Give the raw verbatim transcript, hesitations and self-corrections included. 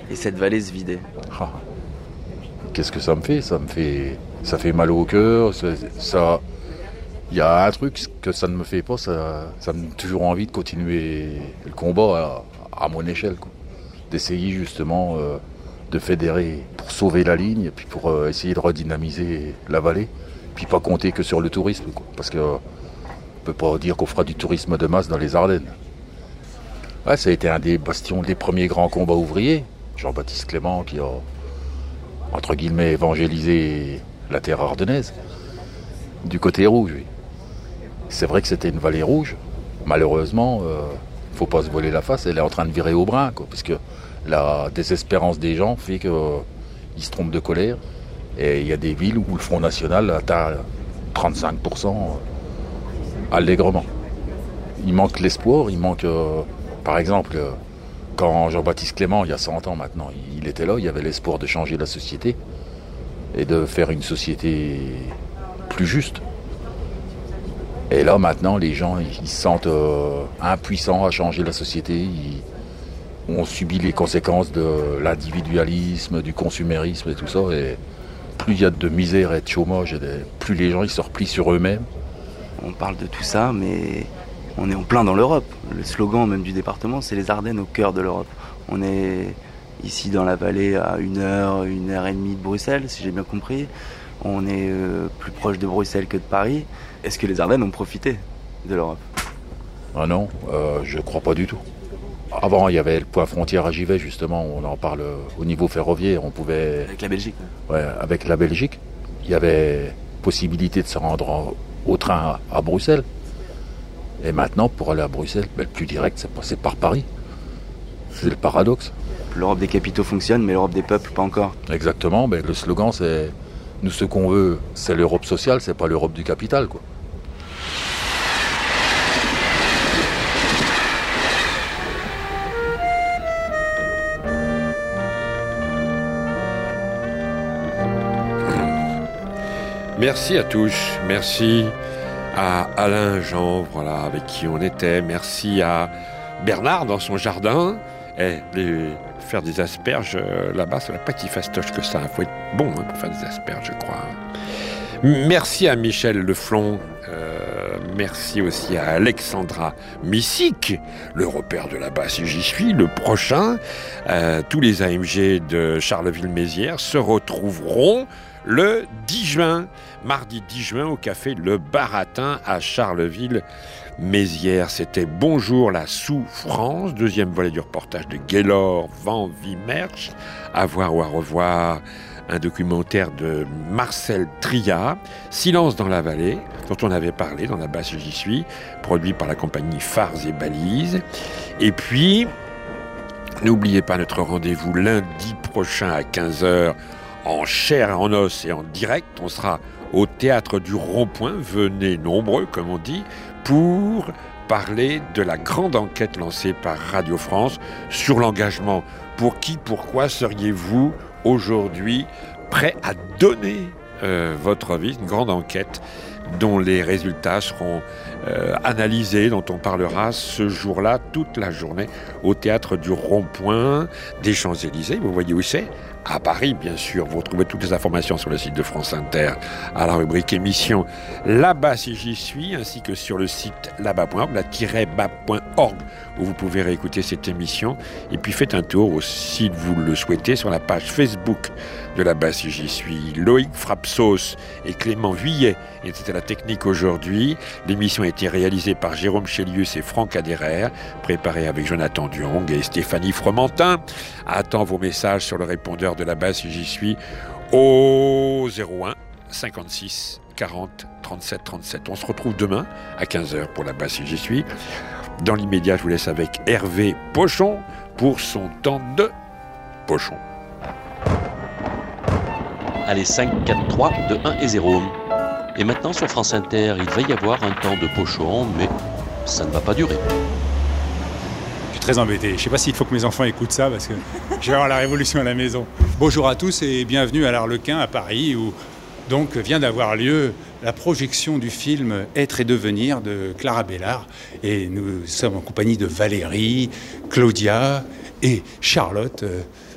et cette vallée se vider? Ah. Qu'est-ce que ça me fait? Ça me fait, ça fait mal au cœur. Ça, ça, il y a un truc que ça ne me fait pas. Ça, ça me donne toujours envie de continuer le combat à, à mon échelle, quoi. D'essayer justement euh, de fédérer pour sauver la ligne et puis pour euh, essayer de redynamiser la vallée. Puis pas compter que sur le tourisme, quoi, parce que euh, on peut pas dire qu'on fera du tourisme de masse dans les Ardennes. Ouais, ça a été un des bastions des premiers grands combats ouvriers. Jean-Baptiste Clément qui a, entre guillemets, évangélisé la terre ardennaise. Du côté rouge, oui. C'est vrai que c'était une vallée rouge. Malheureusement, euh, faut pas se voiler la face, elle est en train de virer au brun, quoi, parce que la désespérance des gens fait qu'ils euh, se trompent de colère. Et il y a des villes où le Front National atteint trente-cinq pour cent allègrement. Il manque l'espoir, il manque... Euh, par exemple, euh, quand Jean-Baptiste Clément, il y a cent ans maintenant, il était là, il y avait l'espoir de changer la société et de faire une société plus juste. Et là, maintenant, les gens, ils se sentent euh, impuissants à changer la société. Ils, on subit les conséquences de l'individualisme, du consumérisme et tout ça. Et plus il y a de misère et de chômage, et de, plus les gens ils se replient sur eux-mêmes. On parle de tout ça, mais on est en plein dans l'Europe. Le slogan même du département, c'est les Ardennes au cœur de l'Europe. On est ici dans la vallée à une heure, une heure et demie de Bruxelles, si j'ai bien compris. On est euh, plus proche de Bruxelles que de Paris. Est-ce que les Ardennes ont profité de l'Europe? Ah non, euh, je ne crois pas du tout. Avant, il y avait le point frontière à Givet, justement, on en parle au niveau ferroviaire, on pouvait... Avec la Belgique. Ouais, avec la Belgique, il y avait possibilité de se rendre en, au train à, à Bruxelles. Et maintenant, pour aller à Bruxelles, ben, le plus direct, c'est passer par Paris. C'est le paradoxe. L'Europe des capitaux fonctionne, mais l'Europe des peuples, pas encore. Exactement, ben, le slogan, c'est... Nous, ce qu'on veut, c'est l'Europe sociale, c'est pas l'Europe du capital, quoi. Merci à tous, merci à Alain Jean, voilà, avec qui on était, merci à Bernard dans son jardin. Et les, faire des asperges euh, là-bas, ça va pas être si fastoche que ça, il faut être bon hein, pour faire des asperges, je crois. Merci à Michel Leflon, euh, merci aussi à Alexandra Missic, le repère de là-bas si j'y suis, le prochain. Euh, tous les A M G de Charleville-Mézières se retrouveront le dix juin, mardi dix juin, au café Le Baratin à Charleville-Mézières. C'était Bonjour la souffrance, deuxième volet du reportage de Gaylor Van Wimmersch. À voir ou à revoir, un documentaire de Marcel Tria, Silence dans la vallée, dont on avait parlé dans la basse J'y suis, produit par la compagnie Phares et Balises. Et puis, n'oubliez pas notre rendez-vous lundi prochain à quinze heures, en chair, en os et en direct. On sera au Théâtre du Rond-Point, venez nombreux comme on dit, pour parler de la grande enquête lancée par Radio France sur l'engagement. Pour qui, pourquoi seriez-vous aujourd'hui prêt à donner euh, votre vie? Une grande enquête dont les résultats seront euh, analysés, dont on parlera ce jour-là, toute la journée, au Théâtre du Rond-Point des Champs-Élysées. Vous voyez où c'est? À Paris, bien sûr. Vous retrouvez toutes les informations sur le site de France Inter, à la rubrique émission Là-bas si j'y suis, ainsi que sur le site là-bas point org, là-bas point org, où vous pouvez réécouter cette émission. Et puis faites un tour aussi, si vous le souhaitez, sur la page Facebook de Là-bas si j'y suis. Loïc Frapsos et Clément Vuillet étaient à la technique aujourd'hui. L'émission a été réalisée par Jérôme Chélius et Franck Adhérer, préparée avec Jonathan Duong et Stéphanie Fromentin. Attends vos messages sur le répondeur de Là-bas si j'y suis au zéro un cinquante-six quarante trente-sept trente-sept. On se retrouve demain à quinze heures pour Là-bas si j'y suis. Dans l'immédiat, je vous laisse avec Hervé Pochon pour son temps de Pochon. Allez, cinq, quatre, trois, deux, un et zéro. Et maintenant sur France Inter, il va y avoir un temps de Pochon, mais ça ne va pas durer. Je suis très embêté. Je ne sais pas s'il faut que mes enfants écoutent ça parce que je vais avoir la révolution à la maison. Bonjour à tous et bienvenue à l'Arlequin à Paris où donc vient d'avoir lieu la projection du film Être et devenir de Clara Bellard. Et nous sommes en compagnie de Valérie, Claudia et Charlotte.